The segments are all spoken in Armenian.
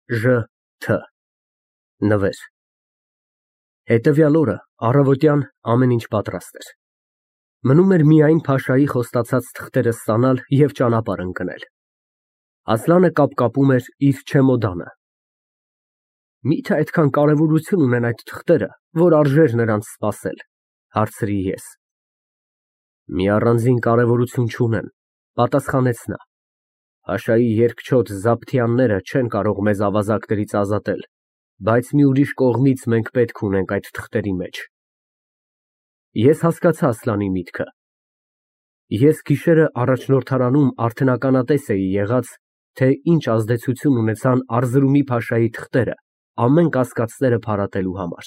Ջ. Նվեր։ Հետևյալ օրը առավոտյան ամեն ինչ պատրաստ էր։ Մնում էր միայն փաշայի խոստացած թղթերը ստանալ և ճանապարհ ընկնել։ Ասլանը կապկապում էր իր չեմոդանը։ Մի՞թե այդքան կարևորություն ունեն այդ թղթերը, որ արժեր նրանց սպասել, հարցրի ես։ Մի առանձին կարևորություն չունեն, պատասխանեց նա։ Փաշայի երկչոտ զաբթյանները չեն կարող մեզ ավազակներից ազատել, բայց մի ուրիշ կողմից մենք պետք ունենք այդ թղթերի մեջ։ Ես հասկացա Ասլանի միտքը։ Ես գիշերը առաջնորդարանում արդեն ականատես էի եղած, թե ինչ ազդեցություն ունեցան Արզրումի փաշայի թղթերը ամեն կասկածները փարատելու համար։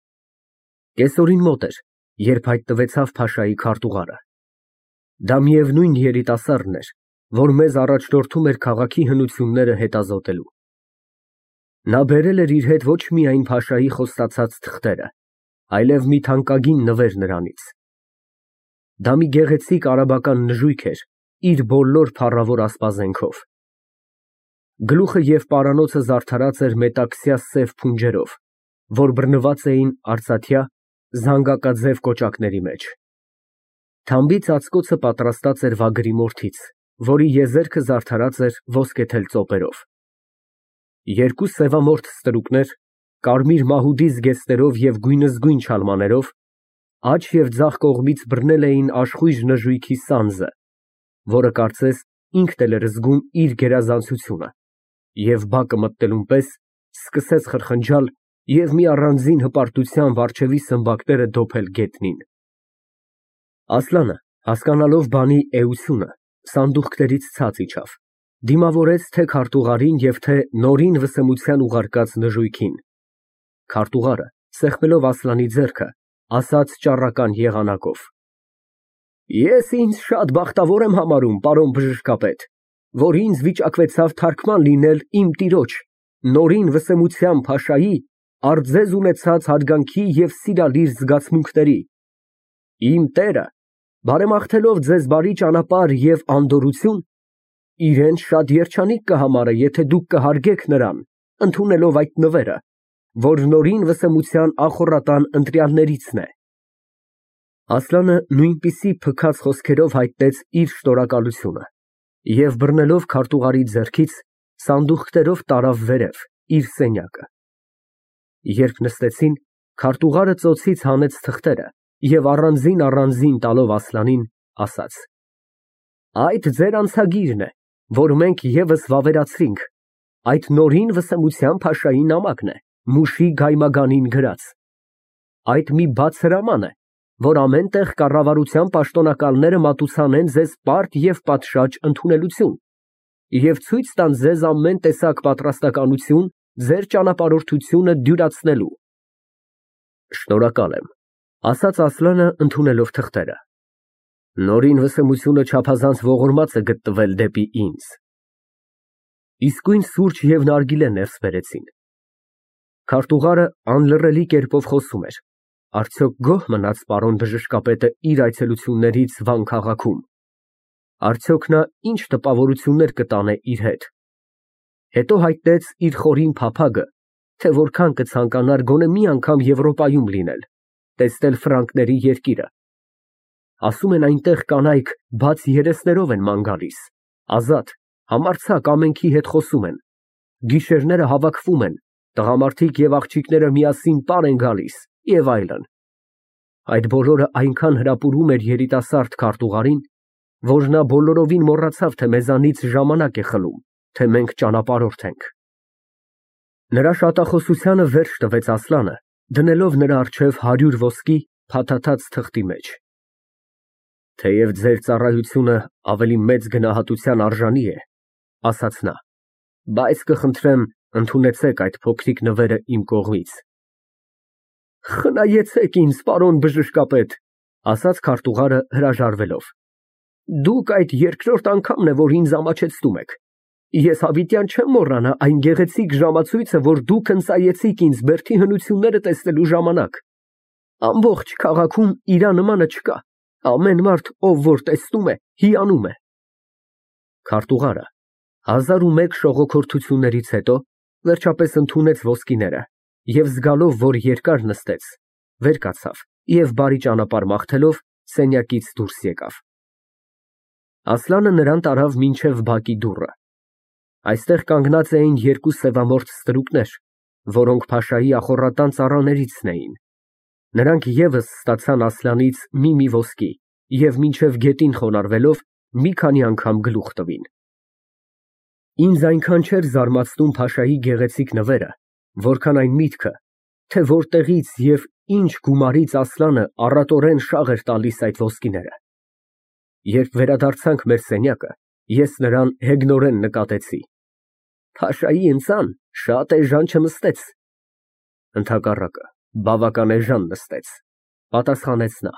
Կեսօրին մոտ էր, երբ հայտնվեցավ փաշայի քարտուղարը։ Դա միևնույն երիտասարդն էր, որ մեզ առաջնորդում էր քաղաքի հնությունները հետազոտելու։ Նա բերել էր իր հետ ոչ միայն փաշայի խոստացած թղթերը, այլև մի թանկագին նվեր նրանից։ Դա մի գեղեցիկ արաբական նժույգ էր, իր բոլոր փառավոր ասպազենքով։ Գլուխը և պարանոցը զարդարած էր մետաքսյա սև փունջերով, որ բռնված էին արծաթյա, զանգակաձև կոճակների մեջ։ Թամբի ծածկոցը պատրաստած էր վագրի մորթից, որի եզերքը զարդարած էր ոսկեթել ծոպերով։ Երկու սևամորթ ստրուկներ, կարմիր մահուդի զգեստներով և գույնզգույն չալմաներով, աջ և ձախ կողմից բռնել էին աշխույժ նժույգի սանձը, որը կարծես ինքն էլ էր զգում իր գերազանցությունը, և բակը մտնելուն պես սկսեց խրխնջալ և մի առանձին հպարտությամբ առջևի սմբակները դոփել գետնին։ Ասլանը, հասկանալով բանի էությունը, սանդուղքներից ցած իջավ, դիմավորեց թե քարտուղարին և թե նորին վսեմության ուղարկած նժույգին։ Քարտուղարը, սեղմելով Ասլանի ձեռքը, ասաց ճառական եղանակով. Ես ինձ շատ բախտավոր եմ համարում, պարոն բժշկապետ, որ ինձ վիճակվեցավ թարգման լինել իմ տիրոջ, նորին վսեմության փաշայի, առ ձեզ ունեցած հարգանքի և սիրալիր զգացմունքների։ Իմ տերը, բարեմաղթելով ձեզ բարի ճանապարհ և անդորրություն, իրեն շատ երջանիկ կհամարը, եթե դուք կհարգեք նրան, ընդունելով այդ նվերը, որ նորին վսեմության ախոռատան ընտրյալներիցն է։ Ասլանը նույնպիսի փքած խոսքերով հայտնեց իր շնորհակալությունը և բռնելով քարտուղարի ձեռքից, սանդուղքներով տարավ վերև, իր սենյակը։ Երբ նստեցին, քարտուղարը ծոցից հանեց թղթերը և առանձին տալով Ասլանին, ասաց. Այդ ձեր անցագիրն է, որ մենք ևս վավերացրինք, այդ նորին վսեմության փաշայի նամակն է, մուշի գայմագանին գրած։ Այդ մի բաց հրաման է, որ ամեն տեղ կառավարության պաշտոնակալները մատուցանեն ձեզ պարտ և պատշաճ ընդունելություն և ցույց տան ձեզ ամեն տեսակ պատրաստակամություն ձեր ճանապարհորդությունը դյուրացնելու։ Շնորհակալ եմ, ասաց Ասլանը ընդունելով թղթերը։ Նորին վսեմությունը չափազանց ողորմած է գտնվել դեպի ինձ։ Իսկույն սուրճ և նարգիլե ներս բերեցին։ Քարտուղարը անլռելի կերպով խոսում էր. Արդյոք գոհ մնաց պարոն բժշկապետը իր այցելություններից Վան քաղաքում։ Արդյոք նա ինչ տպավորություններ կտանե իր հետ։ Հետո հայտնեց իր խորին փափագը, թե որքան կցանկանար գոնե մի անգամ Եվրոպայում լինել, տեսնել ֆրանկների երկիրը։ Ասում են այնտեղ կանայք բաց երեսներով են ման գալիս, ազատ, համարձակ ամենքի հետ խոսում են, գիշերները հավաքվում են, տղամարդիկ և աղջիկները միասին պար են գալիս և այլն։ Այդ բոլորը այնքան հրապուրում էր երիտասարդ քարտուղարին, որ նա բոլորովին մոռացավ, թե մեզանից ժամանակ է խլում, թե մենք ճանապարհորդ ենք։ Նրա շատախոսությանը վերջ տվեց Ասլանը, դնելով նրա առջև 100 ոսկի փաթաթած թղթի մեջ։ Թեև ձեր ծառայությունը ավելի մեծ գնահատության արժանի է, ասաց նա, բայց կխնդրեմ ընդունեցեք այդ փոքրիկ նվերը իմ կողմից։ Խնայեցեք ինձ, պարոն բժշկապետ, ասաց քարտուղարը հրաժարվելով։ Դուք այդ երկրորդ անգամն է, որ ինձ ամաչեցնում եք։ Ես հավիտյան չեմ մոռանա այն գեղեցիկ ժամացույցը, որ դուք ընծայեցիք ինձ բերդի հնությունները տեսնելու ժամանակ։ Ամբողջ քաղաքում իրա նմանը չկա, ամեն մարդ, ով որ տեսնում է, հիանում է։ Քարտուղարը 1001 շողոքորթություններից հետո Վերջապես ընդունեց ոսկիները և զգալով, որ երկար նստեց, վեր կացավ և բարի ճանապարհ մաղթելով սենյակից դուրս եկավ։ Ասլանը նրան տարավ մինչև բակի դուռը։ Այստեղ կանգնած էին երկու սևամորթ ստրուկներ, որոնք փաշայի ախոռատան ծառաներիցն էին։ Նրանք ևս ստացան Ասլանից մի ոսկի և մինչև գետին խոնարհվելով մի քանի անգամ գլուխ տվին։ Ինձ այնքան չէր զարմացնում փաշայի գեղեցիկ նվերը, որքան այն միտքը, թե որտեղից և ինչ գումարից Ասլանը առատորեն շաղ էր տալիս այդ ոսկիները։ Երբ վերադարձանք մեր սենյակը, ես նրան հեգնորեն նկատեցի։ Փաշայի ընծան շատ էժան չնստեց։ Ընդհակառակը, բավական էժան նստեց, պատասխանեց նա։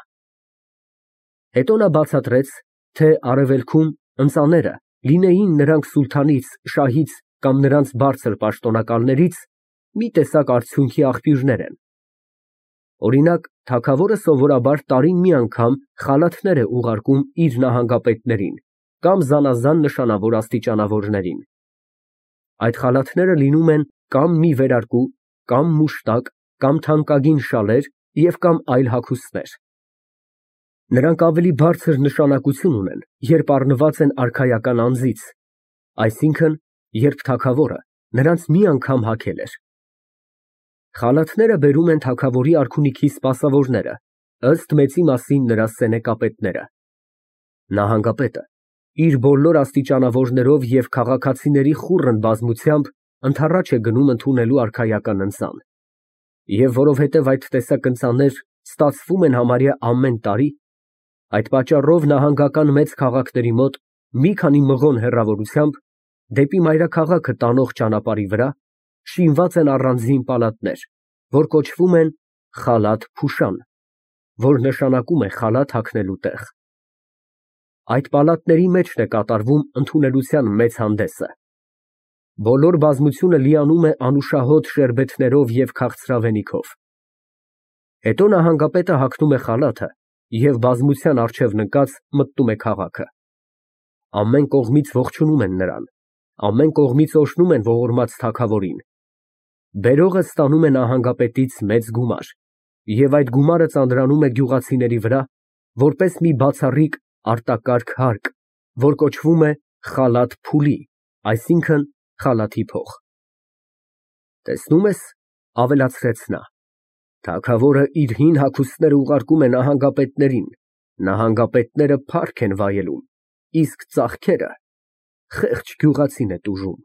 Հետո նա բացատրեց, թե արևելքում ընծաները լինեին նրանք սուլթանից, շահից կամ նրանց բարձր պաշտոնակալներից մի տեսակ արդյունքի աղբյուրներ են։ Օրինակ, թագավորը սովորաբար տարին մի անգամ խալաթներ է ուղարկում իր նահանգապետներին կամ զանազան նշանավոր աստիճանավորներին։ Այդ խալաթները լինում են կամ մի վերարկու, կամ մուշտակ, կամ թանկագին շալեր և կամ այլ հագուստներ։ Նրանք ավելի բարձր նշանակություն ունեն, երբ առնված են արքայական անձից, այսինքն, երբ թագավորը նրանց մի անգամ հագել էր։ Խալաթները բերում են թագավորի արքունիքի սպասավորները, ըստ մեծի մասին նրա սենեկապետները։ Նահանգապետը իր բոլոր աստիճանավորներով և քաղաքացիների խուռն բազմությամբ ընդառաջ է գնում ընդունելու արքայական ընծան։ Եվ որովհետև այդ տեսակ ընծաներ ստացվում են համարյա ամեն տարի, այդ պատճառով նահանգական մեծ քաղաքների մոտ մի քանի մղոն հեռավորությամբ դեպի մայրաքաղաքը տանող ճանապարհի վրա շինված են առանձին պալատներ, որ կոչվում են Խալաթ Փուշան, որ նշանակում է խալաթ հագնելու տեղ։ Այդ պալատների մեջն է կատարվում ընդունելության մեծ հանդեսը։ Բոլոր բազմությունը լիանում է անուշահոտ շերբեթներով և քաղցրավենիքով։ Հետո նահանգապետը հագնում է խալաթը և բազմության առջև ննկած մտնում է քաղաքը։ Ամեն կողմից ողջունում են նրան, ամեն կողմից օրհնում են ողորմած թագավորին։ Բերողը ստանում է նահանգապետից մեծ գումար, և այդ գումարը ծանրանում է գյուղացիների վրա, որպես մի բացառիկ արտակարգ հարկ, որ կոչվում է Խալաթ Փուլի, այսինքն խալաթի փող։ Տեսնում ես, ավելացրեց նա, թագավորը իր հին հագուստները ուղարկում է նահանգապետներին, նահանգապետները փառք են վայելում, իսկ ծախքերը խեղճ գյուղացին է տուժում։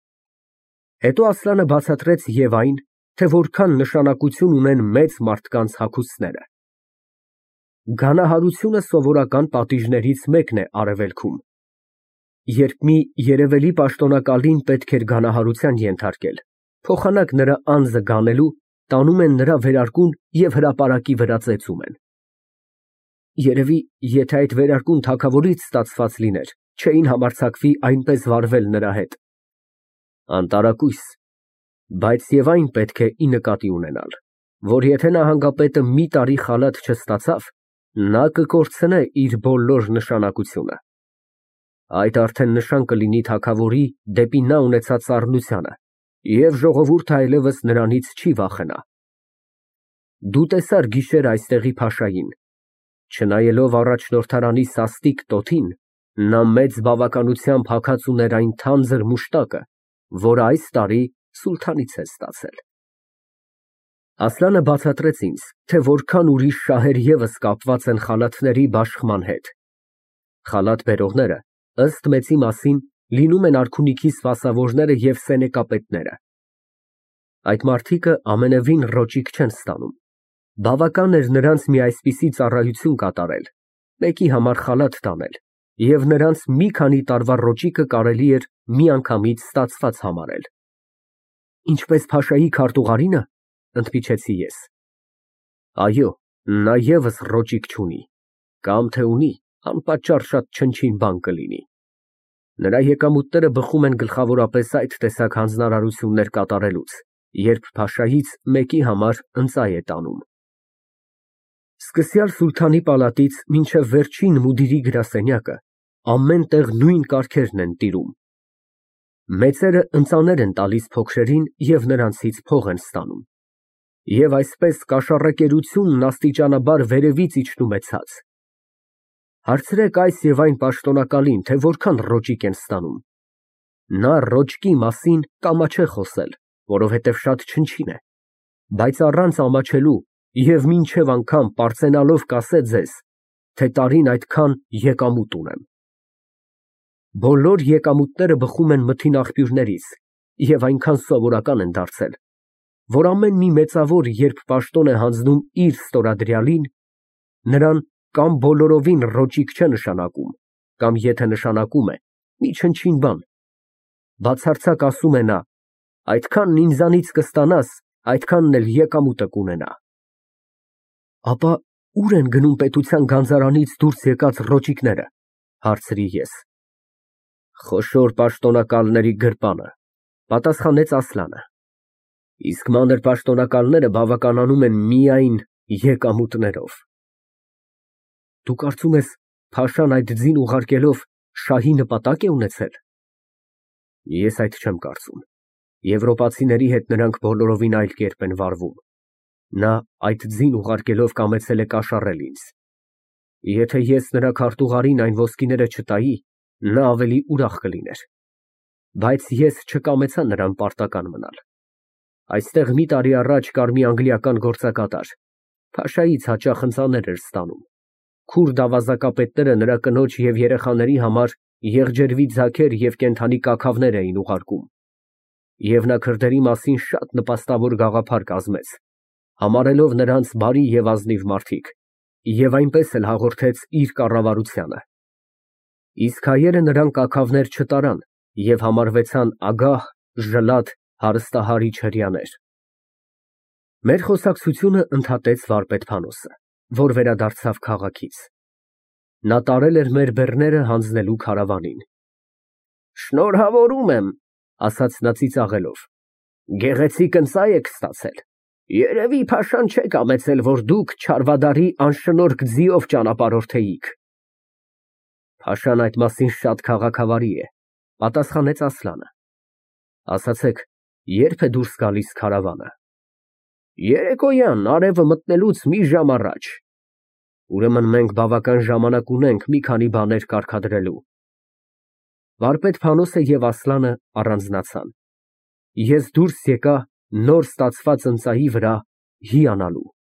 Հետո Ասլանը բացատրեց և այն, թե որքան նշանակություն ունեն մեծ մարդկանց հագուստները։ Գանահարությունը սովորական պատիժներից մեկն է արևելքում։ Երբ մի երևելի պաշտոնակալին պետք էր գանահարության ենթարկել, փոխանակ նրա անձը գանելու, տանում են նրա վերարկուն և հրապարակի վրա ծեծում են։ Երևի, եթե այդ վերարկուն թագավորից ստացված լիներ, չէին համարձակվի այնպես վարվել նրա հետ։ Անտարակույս, բայց և այն պետք է ի նկատի ունենալ, որ եթե նահանգապետը մի տարի խալաթ չստացավ, նա կկորցնե իր բոլոր նշանակությունը։ Այդ արդեն նշան կլինի թագավորի դեպի նա ունեցած սառնությանը, և ժողովուրդը այլևս նրանից չի վախենա։ Դու տեսար գիշեր այստեղի փաշային, չնայելով առաջնորդարանի սաստիկ տոթին, նա մեծ բավականությամբ հագած ուներ այն թանձր մուշտակը, որը այս տարի սուլթանից է ստացել։ Ասլանը բացատրեց ինձ, թե որքան ուրիշ շահեր ևս կապված են խալաթների բաշխման հետ։ Խալաթ բերողները, ըստ մեծի մասին, լինում են արքունիքի սպասավորները և սենեկապետները։ Այդ մարդիկը ամենևին ռոճիկ չեն ստանում։ Բավական էր նրանց մի այսպիսի ծառայություն կատարել, մեկի համար խալաթ տանել, և նրանց մի քանի տարվա ռոճիկը կարելի էր միանգամից ստացված համարել։ Ինչպես փաշայի քարտուղարինը, ընդմիջեցի ես։ Այո, նա ևս ռոճիկ չունի, կամ թե ունի, անպատճառ շատ չնչին բան կլինի։ Նրա եկամուտները բխում են գլխավորապես այդ տեսակ հանձնարարություններ կատարելուց, երբ փաշայից մեկի համար ընծայ է տանում։ Սկսյալ սուլթանի պալատից մինչև վերջին մուդիրի գրասենյակը ամեն տեղ նույն կարգերն են տիրում։ Մեծերը ընծաներ են տալիս փոքրերին և նրանցից փող են ստանում։ Եվ այսպես կաշառակերությունն աստիճանաբար վերևից իջնում է ցած։ Հարցրեք այս և այն պաշտոնակալին, թե որքան ռոճիկ են ստանում։ Նա ռոճկի մասին կամաչե խոսել, որովհետև շատ չնչին է, բայց առանց ամաչելու և մինչև անգամ պարծենալով կասե ձեզ, թե տարին այդքան եկամուտ ունեմ։ Բոլոր եկամուտները բխում են մթին աղբյուրներից և այնքան սովորական են դարձել, որ ամեն մի մեծավոր, երբ պաշտոն է հանձնում իր ստորադրյալին, նրան կամ բոլորովին ռոճիկ չէ նշանակում, կամ եթե նշանակում է, մի չնչին բան։ Բացարձակ ասում է նա. այդքանն ինձանից կստանաս, այդքանն էլ եկամուտը կունենա։ Ապա ո՞ւր են գնում պետության գանձարանից դուրս եկած ռոճիկները, հարցրի ես։ Խոշոր պաշտոնակալների գրպանը, պատասխանեց Ասլանը։ Իսկ մանր պաշտոնակալները բավականանում են միայն եկամուտներով։ Դու կարծում ես, փաշան այդ ձին ուղարկելով շահի նպատակ է ունեցել։ Ես այդ չեմ կարծում։ Եվրոպացիների հետ նրանք բոլորովին այլ կերպ են վարվում։ Նա այդ ձին ուղարկելով կամեցել է կաշառել ինձ։ Եթե ես նրա քարտուղարին այն ոսկիները չտայի, նա ավելի ուրախ կլիներ։ Բայց ես չկամեցա նրան պարտական մնալ։ Այստեղ մի տարի առաջ կար մի անգլիական գործակատար, փաշայից հաճախ ընծաներ էր ստանում։ Քուրդ ավազակապետները նրա կնոջ և երեխաների համար եղջերվի ձագեր և կենդանի կաքավներ էին ուղարկում։ Եվ նա քրդերի մասին շատ նպաստավոր գաղափար կազմեց, համարելով նրանց բարի և ազնիվ մարդիկ, և այնպես էլ հաղորդեց իր կառավարությանը։ Իսկ հայերը նրան կաքավներ չտարան և համարվեցան ագահ, ժլատ, հարստահարիչ հրեաներ։ Մեր խոսակցությունը ընդհատեց վարպետ Փանոսը, որ վերադարձավ քաղաքից։ Նա տարել էր մեր բեռները հանձնելու քարավանին։ Շնորհավորում եմ, ասաց նա ծիծաղելով, գեղեցիկ ընծա եք ստացել։ Երևի փաշան չէ կամեցել, որ դուք Չարվադարի անշնորհք ձիով ճանապարհորդեիք։ Փաշան այդ մասին շատ քաղաքավարի է, պատասխանեց Ասլանը։ Ասացեք, ե՞րբ է դուրս գալիս քարավանը։ Երեկոյան արևը մտնելուց մի ժամ առաջ։ Ուրեմն մենք բավական ժամանակ ունենք մի քանի բաներ կարգադրելու։ Վարպետ Փանոսը և Ասլանը առանձնացան։ Ես դուրս եկա նոր ստացված ընծայի վրա հիանալու։